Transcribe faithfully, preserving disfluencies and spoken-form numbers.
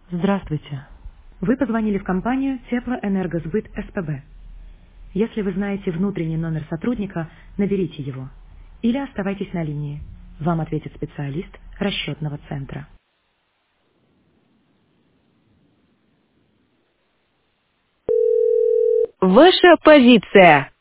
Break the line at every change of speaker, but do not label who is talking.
Здравствуйте. Вы позвонили в компанию Теплоэнергосбыт СПБ. Если вы знаете внутренний номер сотрудника, наберите его. Или оставайтесь на линии. Вам ответит специалист расчетного центра.
Ваша позиция.